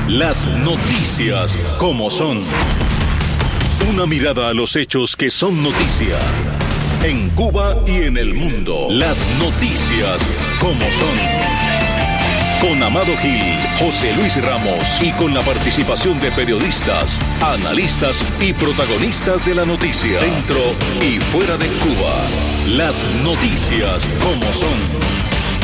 Las noticias como son. Una mirada a los hechos que son noticia. En Cuba y en el mundo. Las noticias como son. Con Amado Gil, José Luis Ramos y con la participación de periodistas, analistas y protagonistas de la noticia. Dentro y fuera de Cuba. Las noticias como son.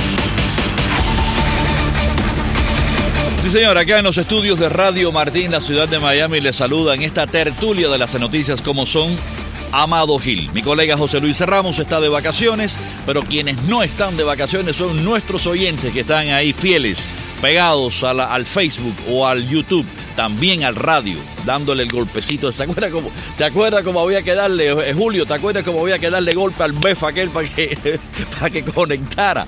Sí, señor, acá en los estudios de Radio Martín, la ciudad de Miami, les saluda en esta tertulia de las noticias como son Amado Gil. Mi colega José Luis Ramos está de vacaciones, pero quienes no están de vacaciones son nuestros oyentes que están ahí fieles, pegados al Facebook o al YouTube, también al radio, dándole el golpecito. ¿Te acuerdas cómo había que darle, Julio? ¿Te acuerdas cómo había que darle golpe al BEF aquel para que conectara?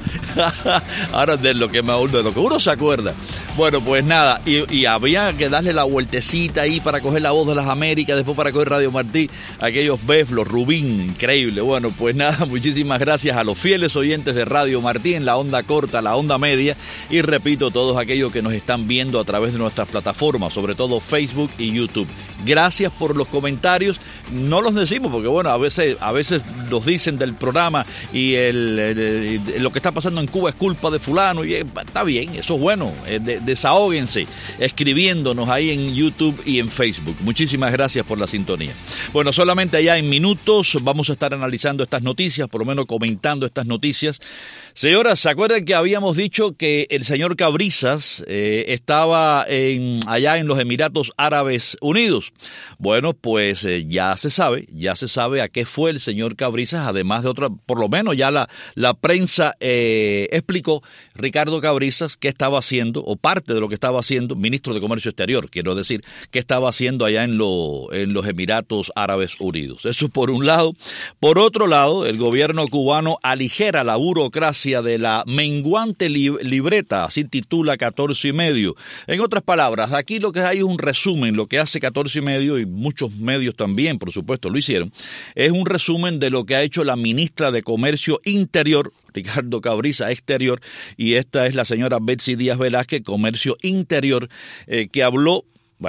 Ahora de lo que uno se acuerda. Bueno, pues nada, y había que darle la vueltecita ahí para coger la Voz de las Américas, después para coger Radio Martí, aquellos BEF, los Rubín, increíble. Bueno, pues nada, muchísimas gracias a los fieles oyentes de Radio Martí en la onda corta, la onda media, y repito, todos aquellos que nos están viendo a través de nuestras plataformas, sobre todo Facebook y YouTube. Gracias por los comentarios. No los decimos porque, bueno, a veces nos dicen del programa y lo que está pasando en Cuba es culpa de fulano, y está bien, eso es bueno. Desahóguense escribiéndonos ahí en YouTube y en Facebook. Muchísimas gracias por la sintonía. Bueno, solamente allá en minutos vamos a estar analizando estas noticias, por lo menos comentando estas noticias. Señoras, ¿se acuerdan que habíamos dicho que el señor Cabrizas estaba allá en los Emiratos Árabes Unidos? Bueno, pues ya se sabe a qué fue el señor Cabrizas, además de otra, por lo menos ya la prensa explicó Ricardo Cabrizas qué estaba haciendo, o parte de lo que estaba haciendo, ministro de Comercio Exterior, quiero decir, qué estaba haciendo allá en los Emiratos Árabes Unidos. Eso por un lado. Por otro lado, el gobierno cubano aligera la burocracia de la menguante libreta, así titula 14 y medio. En otras palabras, aquí lo que hay es un resumen, lo que hace 14 y medio, y muchos medios también, por supuesto, lo hicieron, es un resumen de lo que ha hecho la ministra de Comercio Interior, Ricardo Cabrizas, Exterior, y esta es la señora Betsy Díaz Velázquez, Comercio Interior, que habló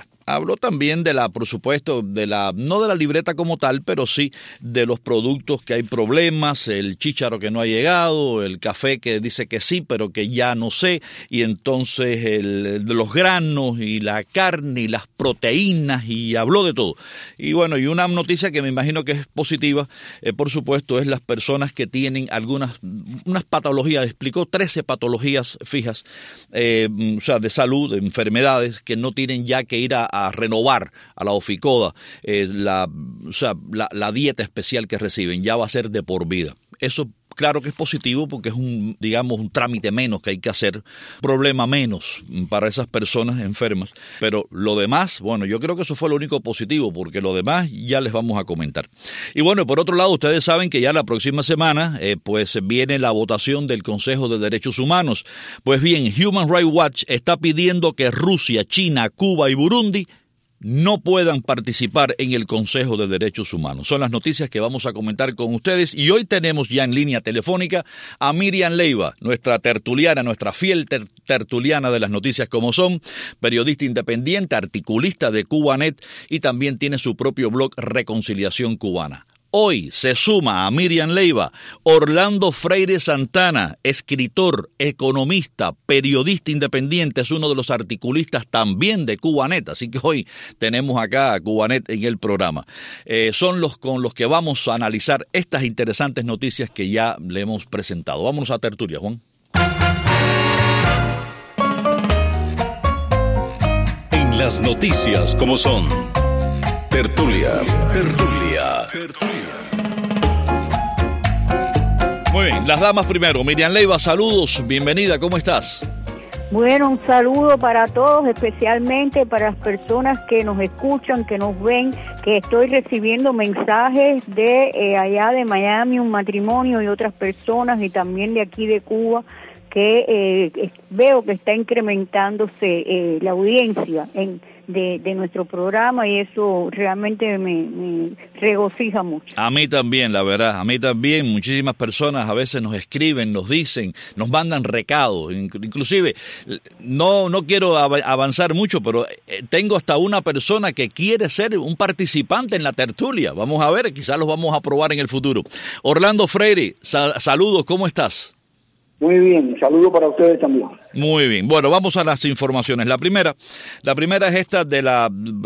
también por supuesto, no de la libreta como tal, pero sí de los productos que hay problemas, el chícharo que no ha llegado, el café que dice que sí, pero que ya no sé, y entonces de los granos y la carne y las proteínas, y habló de todo. Y bueno, y una noticia que me imagino que es positiva, por supuesto, es las personas que tienen unas patologías, explicó 13 patologías fijas, o sea, de salud, de enfermedades, que no tienen ya que ir a renovar a la Oficoda la dieta especial que reciben, ya va a ser de por vida. Eso claro que es positivo porque es un trámite menos que hay que hacer, problema menos para esas personas enfermas. Pero lo demás, bueno, yo creo que eso fue lo único positivo, porque lo demás ya les vamos a comentar. Y bueno, por otro lado, ustedes saben que ya la próxima semana pues viene la votación del Consejo de Derechos Humanos. Pues bien, Human Rights Watch está pidiendo que Rusia, China, Cuba y Burundi no puedan participar en el Consejo de Derechos Humanos. Son las noticias que vamos a comentar con ustedes, y hoy tenemos ya en línea telefónica a Miriam Leiva, nuestra tertuliana, nuestra fiel tertuliana de las noticias como son, periodista independiente, articulista de Cubanet, y también tiene su propio blog Reconciliación Cubana. Hoy se suma a Miriam Leiva Orlando Freire Santana, escritor, economista, periodista independiente, es uno de los articulistas también de Cubanet, así que hoy tenemos acá a Cubanet en el programa. Son con los que vamos a analizar estas interesantes noticias que ya le hemos presentado. Vámonos a tertulia, Juan. En las noticias como son. Tertulia. Muy bien, las damas primero. Miriam Leiva, saludos, bienvenida, ¿cómo estás? Bueno, un saludo para todos, especialmente para las personas que nos escuchan, que nos ven, que estoy recibiendo mensajes de allá de Miami, un matrimonio y otras personas, y también de aquí de Cuba, que veo que está incrementándose la audiencia de nuestro programa, y eso realmente me regocija mucho. A mí también, la verdad, a mí también. Muchísimas personas a veces nos escriben, nos dicen, nos mandan recados. Inclusive, no quiero avanzar mucho, pero tengo hasta una persona que quiere ser un participante en la tertulia. Vamos a ver, quizás los vamos a probar en el futuro. Orlando Freire, saludos, ¿cómo estás? Muy bien, saludo para ustedes también. Muy bien. Bueno, vamos a las informaciones. La primera es esta de la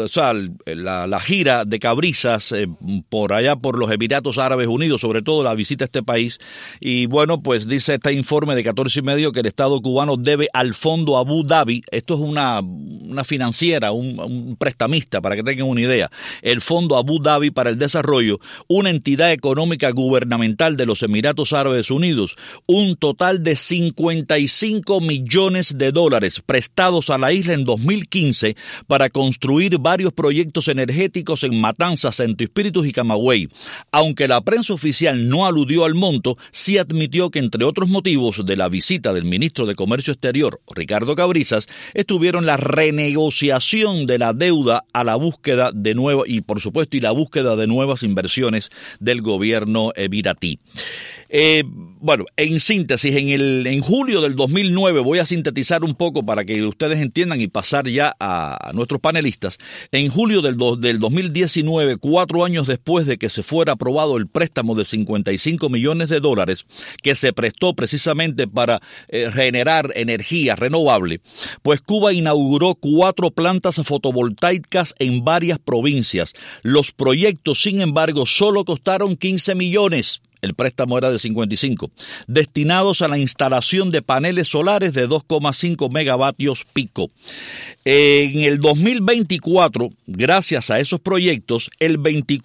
gira de Cabrizas por allá por los Emiratos Árabes Unidos, sobre todo la visita a este país. Y bueno, pues dice este informe de 14 y medio que el Estado cubano debe al Fondo Abu Dhabi, esto es una financiera, un prestamista, para que tengan una idea, el Fondo Abu Dhabi para el Desarrollo, una entidad económica gubernamental de los Emiratos Árabes Unidos, un total de 55 millones de dólares prestados a la isla en 2015 para construir varios proyectos energéticos en Matanzas, Santo Espíritu y Camagüey. Aunque la prensa oficial no aludió al monto, sí admitió que entre otros motivos de la visita del ministro de Comercio Exterior, Ricardo Cabrizas, estuvieron la renegociación de la deuda a la búsqueda de nuevas y por supuesto la búsqueda de nuevas inversiones del gobierno emiratí. Bueno, en síntesis, en julio del 2009, voy a sintetizar un poco para que ustedes entiendan y pasar ya a nuestros panelistas. En julio del 2019, 4 años después de que se fuera aprobado el préstamo de 55 millones de dólares que se prestó precisamente para generar energía renovable, pues Cuba inauguró 4 plantas fotovoltaicas en varias provincias. Los proyectos, sin embargo, solo costaron 15 millones. El préstamo era de 55, destinados a la instalación de paneles solares de 2,5 megavatios pico. En el 2024, gracias a esos proyectos, el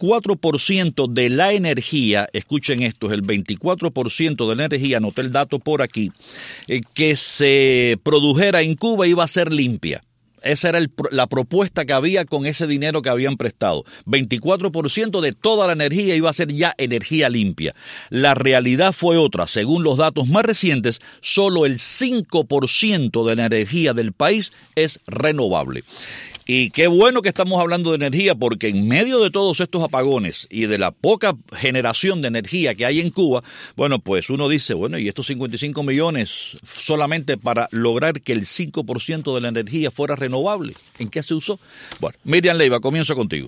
24% de la energía, escuchen esto, el 24% de la energía, anoté el dato por aquí, que se produjera en Cuba iba a ser limpia. Esa era la propuesta que había con ese dinero que habían prestado. 24% de toda la energía iba a ser ya energía limpia. La realidad fue otra. Según los datos más recientes, solo el 5% de la energía del país es renovable. Y qué bueno que estamos hablando de energía, porque en medio de todos estos apagones y de la poca generación de energía que hay en Cuba, bueno, pues uno dice, bueno, y estos 55 millones solamente para lograr que el 5% de la energía fuera renovable, ¿en qué se usó? Bueno, Miriam Leiva, comienzo contigo.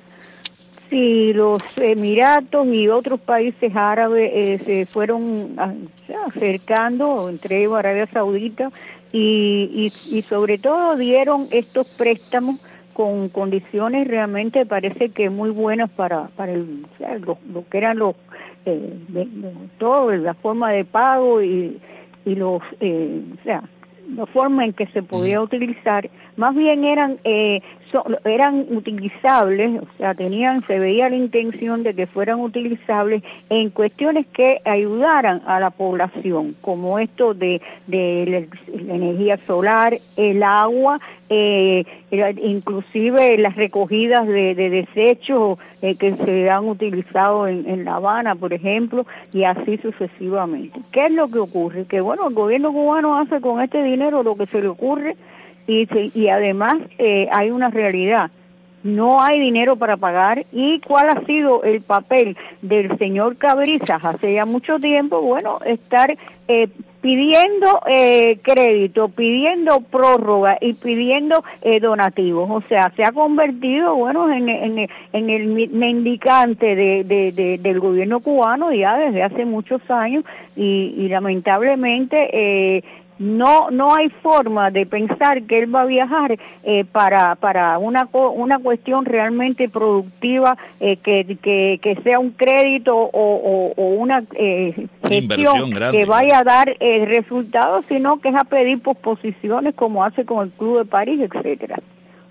Sí, los Emiratos y otros países árabes se fueron acercando, entre ellos Arabia Saudita, y sobre todo dieron estos préstamos con condiciones realmente parece que muy buenas para lo que eran todo, la forma de pago y la forma en que se podía utilizar. Más bien eran utilizables, o sea, se veía la intención de que fueran utilizables en cuestiones que ayudaran a la población, como esto de la energía solar, el agua, inclusive las recogidas de desechos que se han utilizado en La Habana, por ejemplo, y así sucesivamente. ¿Qué es lo que ocurre? Que bueno, el gobierno cubano hace con este dinero lo que se le ocurre. Y además hay una realidad, no hay dinero para pagar. ¿Y cuál ha sido el papel del señor Cabrizas hace ya mucho tiempo? Bueno, estar pidiendo crédito, pidiendo prórroga y pidiendo donativos. O sea, se ha convertido, bueno, en el mendicante del gobierno cubano ya desde hace muchos años y lamentablemente no hay forma de pensar que él va a viajar para una cuestión realmente productiva, que sea un crédito o una gestión que vaya a dar resultados, sino que es a pedir posposiciones como hace con el Club de París, etcétera.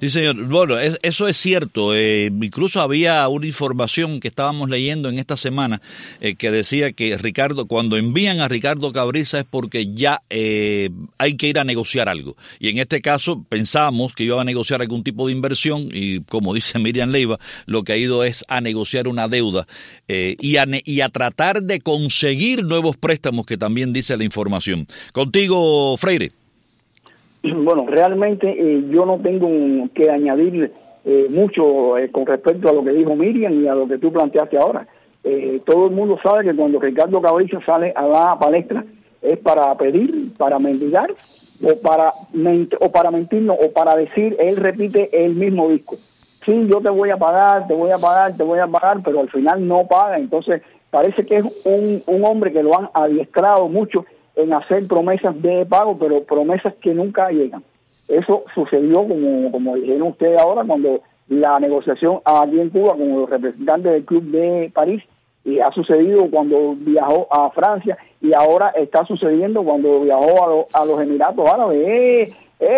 Sí, señor. Bueno, eso es cierto. Incluso había una información que estábamos leyendo en esta semana que decía que cuando envían a Ricardo Cabriza es porque ya hay que ir a negociar algo. Y en este caso pensábamos que iba a negociar algún tipo de inversión y, como dice Miriam Leiva, lo que ha ido es a negociar una deuda y a tratar de conseguir nuevos préstamos, que también dice la información. Contigo, Freire. Bueno, realmente yo no tengo que añadir mucho con respecto a lo que dijo Miriam y a lo que tú planteaste ahora. Todo el mundo sabe que cuando Ricardo Cabriza sale a la palestra es para pedir, para mendigar o para mentirnos o para decir, él repite el mismo disco. Sí, yo te voy a pagar, pero al final no paga. Entonces parece que es un hombre que lo han adiestrado mucho en hacer promesas de pago, pero promesas que nunca llegan. Eso sucedió, como dijeron ustedes ahora, cuando la negociación aquí en Cuba con los representantes del Club de París, y ha sucedido cuando viajó a Francia, y ahora está sucediendo cuando viajó a los Emiratos Árabes.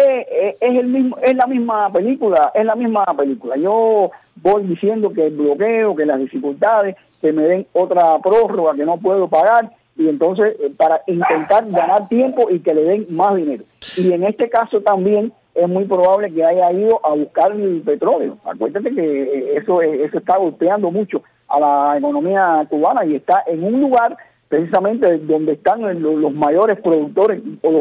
Es la misma película. Yo voy diciendo que el bloqueo, que las dificultades, que me den otra prórroga, que no puedo pagar, y entonces para intentar ganar tiempo y que le den más dinero. Y en este caso también es muy probable que haya ido a buscar el petróleo. Acuérdate que eso está golpeando mucho a la economía cubana y está en un lugar precisamente donde están los mayores productores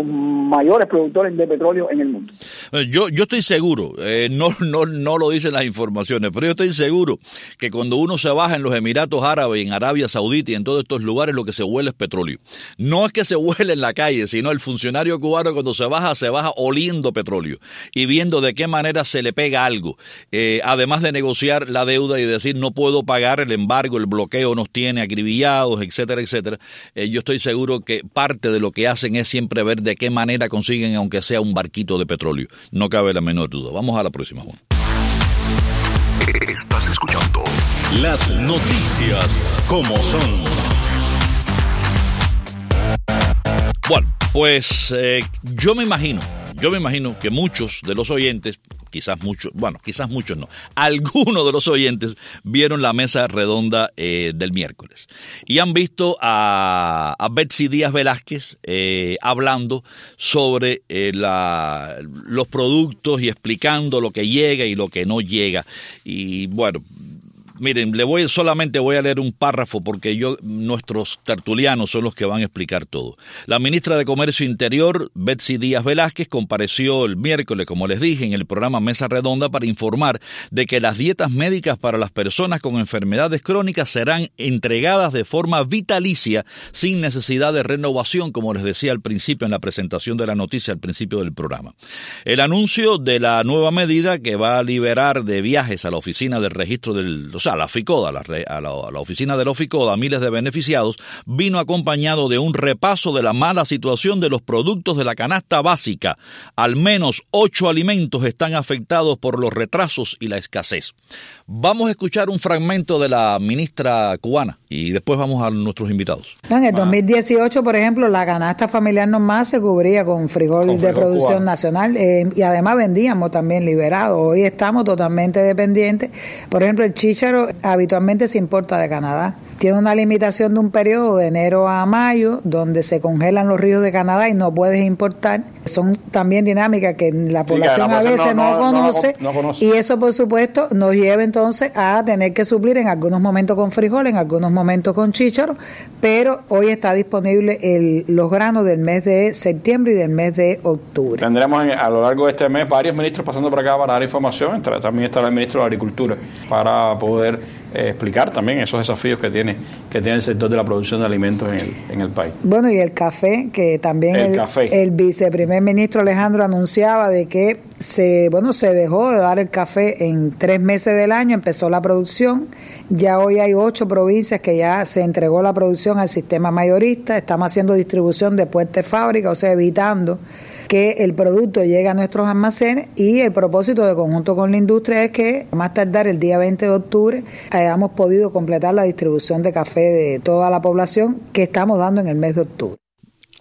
de petróleo en el mundo. Yo estoy seguro, no lo dicen las informaciones, pero yo estoy seguro que cuando uno se baja en los Emiratos Árabes, en Arabia Saudita y en todos estos lugares, lo que se huele es petróleo. No es que se huele en la calle, sino el funcionario cubano cuando se baja oliendo petróleo y viendo de qué manera se le pega algo. Además de negociar la deuda y decir no puedo pagar, el embargo, el bloqueo nos tiene acribillados, etcétera, etcétera. Yo estoy seguro que parte de lo que hacen es siempre ver de qué manera consiguen, aunque sea un barquito de petróleo. No cabe la menor duda. Vamos a la próxima, Juan. Estás escuchando las noticias como son. Bueno, pues yo me imagino que muchos de los oyentes, quizás muchos no, algunos de los oyentes vieron la mesa redonda del miércoles y han visto a Betsy Díaz Velázquez hablando sobre los productos y explicando lo que llega y lo que no llega. Y bueno, miren, solamente voy a leer un párrafo porque nuestros tertulianos son los que van a explicar todo. La ministra de Comercio Interior, Betsy Díaz Velázquez, compareció el miércoles, como les dije, en el programa Mesa Redonda para informar de que las dietas médicas para las personas con enfermedades crónicas serán entregadas de forma vitalicia sin necesidad de renovación, como les decía al principio en la presentación de la noticia al principio del programa. El anuncio de la nueva medida que va a liberar de viajes a la oficina del registro a la FICODA, a la oficina de la FICODA, a miles de beneficiados, vino acompañado de un repaso de la mala situación de los productos de la canasta básica. Al menos 8 alimentos están afectados por los retrasos y la escasez. Vamos a escuchar un fragmento de la ministra cubana y después vamos a nuestros invitados. En el 2018, por ejemplo, la canasta familiar normal se cubría con frijol de producción cubano nacional y además vendíamos también liberado. Hoy estamos totalmente dependientes. Por ejemplo, el chícharo habitualmente se importa de Canadá. Tiene una limitación de un periodo de enero a mayo, donde se congelan los ríos de Canadá y no puedes importar. Son también dinámicas que la población a veces no conoce. Y eso, por supuesto, nos lleva entonces a tener que suplir en algunos momentos con frijol, en algunos momentos con chícharo, pero hoy está disponible los granos del mes de septiembre y del mes de octubre. Tendremos a lo largo de este mes varios ministros pasando por acá para dar información. También estará el ministro de Agricultura para poder explicar también esos desafíos que tiene el sector de la producción de alimentos en el país. Bueno, y el café, que también el viceprimer ministro Alejandro anunciaba de que se dejó de dar el café en 3 meses del año, empezó la producción. Ya hoy hay 8 provincias que ya se entregó la producción al sistema mayorista. Estamos haciendo distribución de puerta fábrica, o sea, evitando que el producto llegue a nuestros almacenes, y el propósito de conjunto con la industria es que más tardar el día 20 de octubre hayamos podido completar la distribución de café de toda la población que estamos dando en el mes de octubre.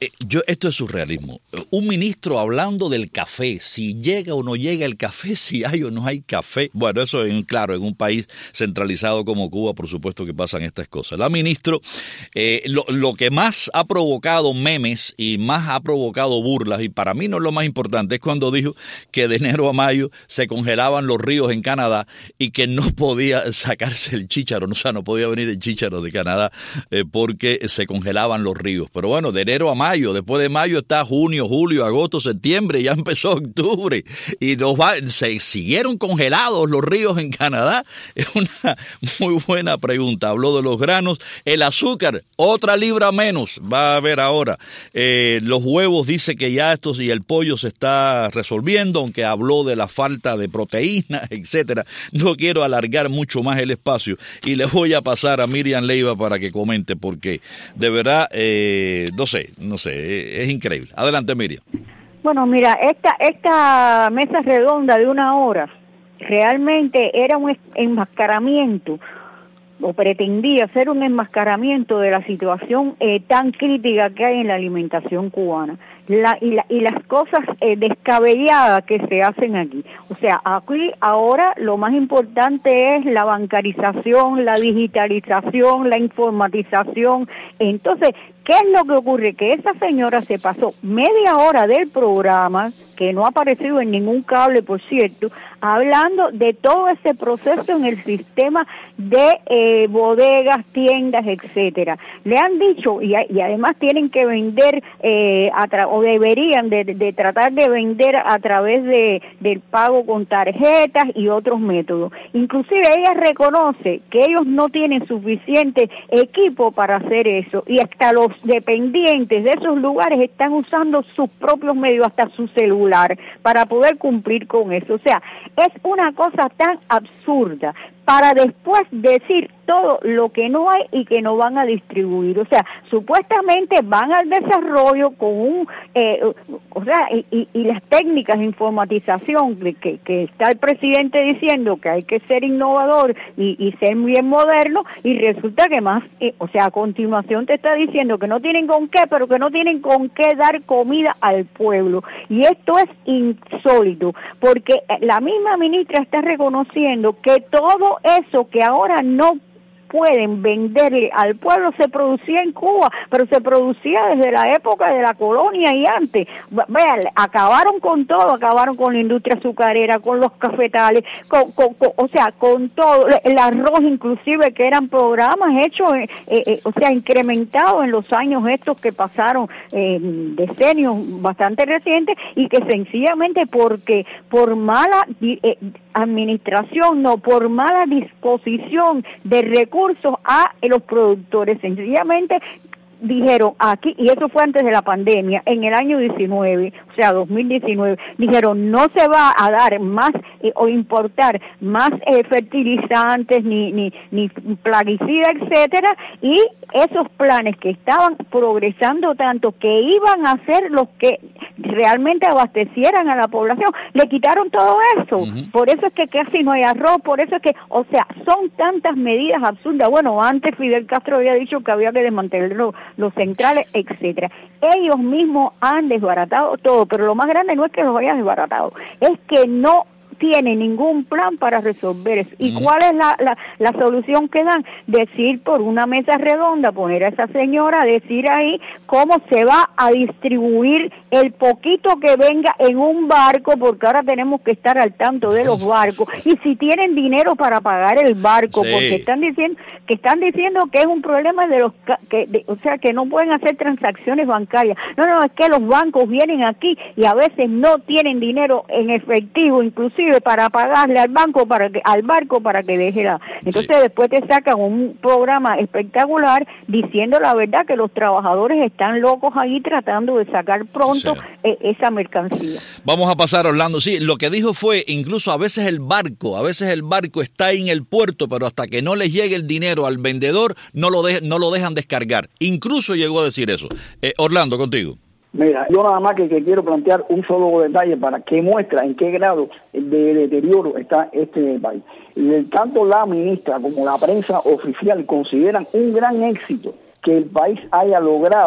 Esto es surrealismo. Un ministro hablando del café, si llega o no llega el café, si hay o no hay café. Bueno, eso es claro, en un país centralizado como Cuba, por supuesto que pasan estas cosas. La ministra, lo que más ha provocado memes y más ha provocado burlas, y para mí no es lo más importante, es cuando dijo que de enero a mayo se congelaban los ríos en Canadá y que no podía sacarse el chícharo, o sea, no podía venir el chícharo de Canadá porque se congelaban los ríos. Pero bueno, de enero a mayo, después de mayo está junio, julio, agosto, septiembre, ya empezó octubre y se siguieron congelados los ríos en Canadá. Es una muy buena pregunta. Habló de los granos, el azúcar, otra libra menos va a haber ahora. Los huevos, dice que ya estos y el pollo se está resolviendo, aunque habló de la falta de proteínas, etcétera. No quiero alargar mucho más el espacio y le voy a pasar a Miriam Leiva para que comente, porque de verdad, no sé, es increíble. Adelante, Miriam. Bueno, mira, esta mesa redonda de 1 hora realmente era un enmascaramiento, o pretendía ser un enmascaramiento de la situación tan crítica que hay en la alimentación cubana. Y las cosas descabelladas que se hacen aquí. O sea, aquí ahora lo más importante es la bancarización, la digitalización, la informatización. Entonces, ¿qué es lo que ocurre? Que esa señora se pasó media hora del programa, que no ha aparecido en ningún cable, por cierto, hablando de todo ese proceso en el sistema de bodegas, tiendas, etcétera. Le han dicho, y además tienen que vender o deberían de tratar de vender a través del pago con tarjetas y otros métodos. Inclusive ella reconoce que ellos no tienen suficiente equipo para hacer eso, y hasta los dependientes de esos lugares están usando sus propios medios, hasta su celular, para poder cumplir con eso. O sea, es una cosa tan absurda, para después decir todo lo que no hay y que no van a distribuir. O sea, supuestamente van al desarrollo con y las técnicas de informatización que está el presidente diciendo que hay que ser innovador y ser bien moderno, y resulta que más, a continuación te está diciendo que no tienen con qué, pero que no tienen con qué dar comida al pueblo. Y esto es insólito, porque la misma ministra está reconociendo que todo eso que ahora no pueden venderle al pueblo se producía en Cuba, pero se producía desde la época de la colonia y antes. Vean, acabaron con todo, acabaron con la industria azucarera, con los cafetales, con todo, el arroz inclusive, que eran programas hechos, incrementados en los años estos que pasaron, decenios bastante recientes, y que sencillamente porque por mala administración, no, por mala disposición de recursos a los productores, sencillamente dijeron aquí, y eso fue antes de la pandemia, en el año 19, o sea, 2019, dijeron no se va a dar más o importar más fertilizantes ni plaguicidas, etcétera, y esos planes que estaban progresando tanto, que iban a ser los que realmente abastecieran a la población, le quitaron todo eso. Uh-huh. Por eso es que casi no hay arroz, por eso es que, son tantas medidas absurdas. Bueno, antes Fidel Castro había dicho que había que desmantelar los centrales, etcétera. Ellos mismos han desbaratado todo, pero lo más grande no es que los hayan desbaratado, es que no tiene ningún plan para resolver eso. ¿Y cuál es la solución que dan? Decir por una mesa redonda, poner a esa señora a decir ahí cómo se va a distribuir el poquito que venga en un barco, porque ahora tenemos que estar al tanto de los barcos, y si tienen dinero para pagar el barco, sí, porque están diciendo que es un problema de los que no pueden hacer transacciones bancarias. No, es que los bancos vienen aquí y a veces no tienen dinero en efectivo, inclusive para pagarle al barco para que deje la. Entonces sí, después te sacan un programa espectacular diciendo la verdad, que los trabajadores están locos ahí tratando de sacar pronto esa mercancía. Vamos a pasar, Orlando. Sí, lo que dijo fue, incluso a veces el barco está ahí en el puerto, pero hasta que no les llegue el dinero al vendedor no lo dejan descargar. Incluso llegó a decir eso. Orlando, contigo. Mira, yo nada más que quiero plantear un solo detalle para que muestra en qué grado de deterioro está este país. Tanto la ministra como la prensa oficial consideran un gran éxito que el país haya logrado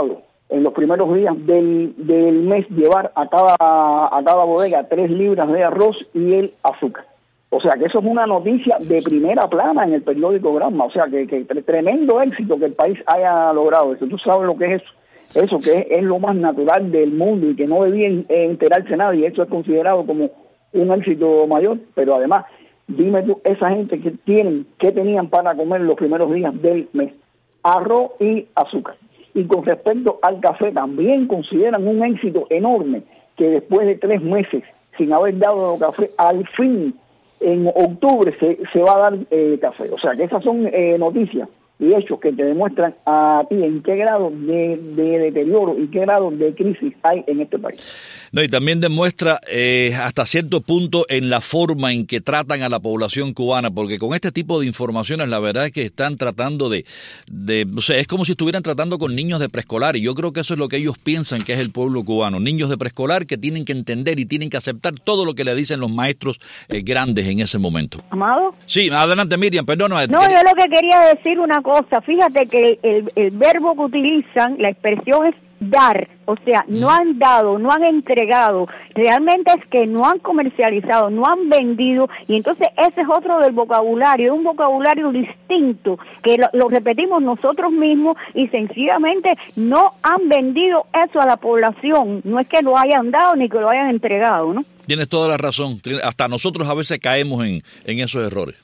en los primeros días del mes llevar a cada bodega 3 libras de arroz y el azúcar. O sea que eso es una noticia de primera plana en el periódico Granma. O sea que tremendo éxito que el país haya logrado eso. Tú sabes lo que es eso que es lo más natural del mundo y que no debía enterarse nadie. Eso es considerado como un éxito mayor, pero además, dime tú, esa gente que tenían para comer los primeros días del mes, arroz y azúcar. Y con respecto al café, también consideran un éxito enorme que después de 3 meses sin haber dado café, al fin, en octubre se va a dar café. O sea que esas son noticias y hechos que te demuestran a ti en qué grado de deterioro y qué grado de crisis hay en este país. No, y también demuestra hasta cierto punto en la forma en que tratan a la población cubana, porque con este tipo de informaciones la verdad es que están tratando o sea, es como si estuvieran tratando con niños de preescolar, y yo creo que eso es lo que ellos piensan que es el pueblo cubano, niños de preescolar que tienen que entender y tienen que aceptar todo lo que le dicen los maestros grandes en ese momento. Amado. Sí, adelante Miriam, perdóname. No, yo lo que quería decir una cosa, fíjate que el verbo que utilizan, la expresión es dar, o sea, no han dado, no han entregado, realmente es que no han comercializado, no han vendido, y entonces ese es otro del vocabulario, es un vocabulario distinto, que lo repetimos nosotros mismos y sencillamente no han vendido eso a la población, no es que lo hayan dado ni que lo hayan entregado, ¿no? Tienes toda la razón, hasta nosotros a veces caemos en esos errores.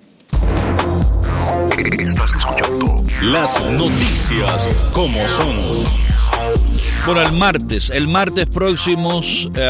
Estás escuchando las noticias como son. Bueno, el martes próximo,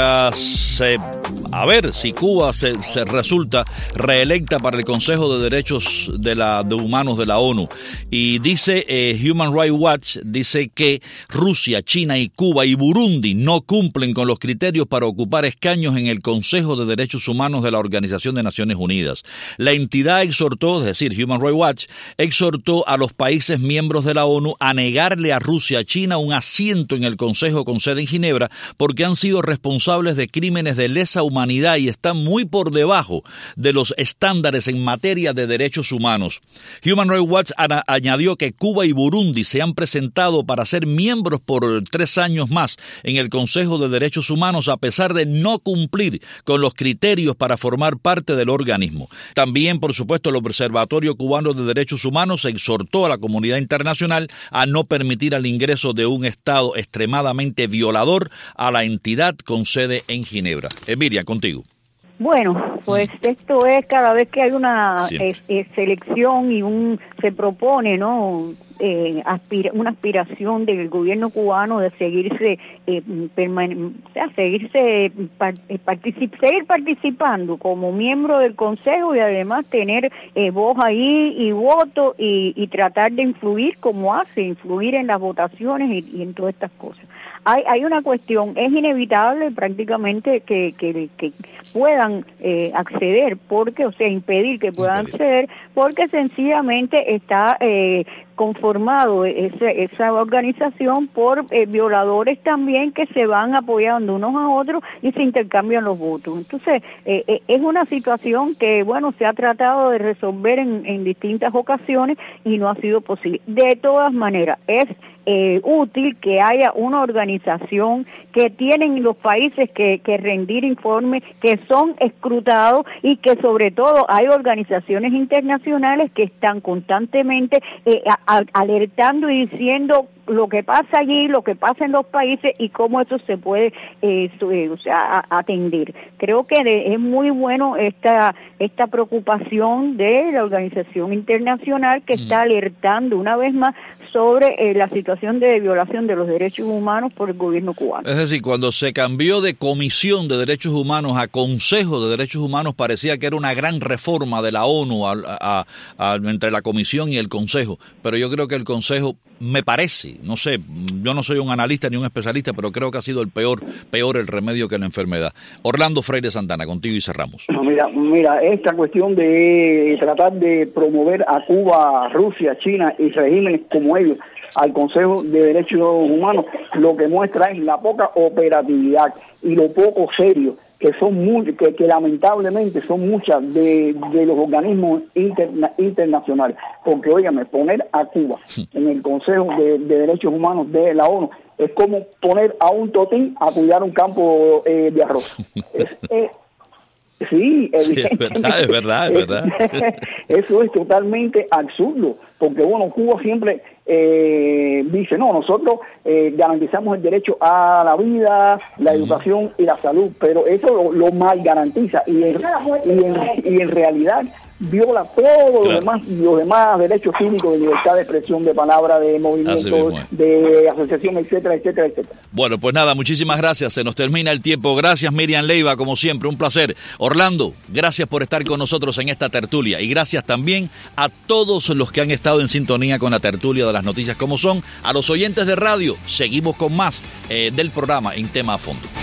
a ver si Cuba se resulta reelecta para el Consejo de Derechos de Humanos de la ONU. Y dice Human Rights Watch, dice que Rusia, China y Cuba y Burundi no cumplen con los criterios para ocupar escaños en el Consejo de Derechos Humanos de la Organización de Naciones Unidas. La entidad exhortó, es decir, Human Rights Watch, exhortó a los países miembros de la ONU a negarle a Rusia, China un asiento en el Consejo con sede en Ginebra porque han sido responsables de crímenes de lesa humanidad y están muy por debajo de los estándares en materia de derechos humanos. Human Rights Watch añadió que Cuba y Burundi se han presentado para ser miembros por 3 años más en el Consejo de Derechos Humanos a pesar de no cumplir con los criterios para formar parte del organismo. También, por supuesto, el Observatorio Cubano de Derechos Humanos exhortó a la comunidad internacional a no permitir el ingreso de un Estado extremadamente violador a la entidad con sede en Ginebra. Miriam, contigo. Bueno, pues esto es cada vez que hay una selección y se propone, ¿no? Una aspiración del gobierno cubano de seguir participando como miembro del Consejo y además tener voz ahí y voto y tratar de influir como influir en las votaciones y en todas estas cosas. Hay una cuestión, es inevitable prácticamente que puedan acceder, impedir que puedan acceder, porque sencillamente está conformado esa organización por violadores también que se van apoyando unos a otros y se intercambian los votos. Entonces, es una situación que, se ha tratado de resolver en distintas ocasiones y no ha sido posible. De todas maneras, es útil que haya una organización que tienen los países que rendir informes, que son escrutados y que sobre todo hay organizaciones internacionales que están constantemente alertando y diciendo lo que pasa allí, lo que pasa en los países y cómo eso se puede atender. Creo que es muy bueno esta preocupación de la organización internacional que está alertando una vez más sobre la situación de violación de los derechos humanos por el gobierno cubano. Es decir, cuando se cambió de Comisión de Derechos Humanos a Consejo de Derechos Humanos parecía que era una gran reforma de la ONU entre la Comisión y el Consejo, pero yo creo que el Consejo, me parece, no sé, yo no soy un analista ni un especialista, pero creo que ha sido el peor el remedio que la enfermedad. Orlando Freire Santana, contigo y cerramos. Mira, esta cuestión de tratar de promover a Cuba, Rusia, China y regímenes como ellos al Consejo de Derechos Humanos, lo que muestra es la poca operatividad y lo poco serio que son que lamentablemente son muchas de los organismos internacionales, porque óigame, poner a Cuba en el Consejo de Derechos Humanos de la ONU es como poner a un totín a cuidar un campo de arroz. Sí, es verdad. Eso es totalmente absurdo, porque bueno, Cuba siempre dice, no, nosotros garantizamos el derecho a la vida, la educación y la salud, pero eso lo mal garantiza y en realidad viola todos los demás derechos cívicos, de libertad de expresión, de palabra, de movimiento, de asociación, etcétera. Bueno, pues nada, muchísimas gracias. Se nos termina el tiempo. Gracias, Miriam Leiva, como siempre, un placer. Orlando, gracias por estar con nosotros en esta tertulia y gracias también a todos los que han estado en sintonía con la tertulia de las noticias como son. A los oyentes de radio, seguimos con más del programa En Tema a Fondo.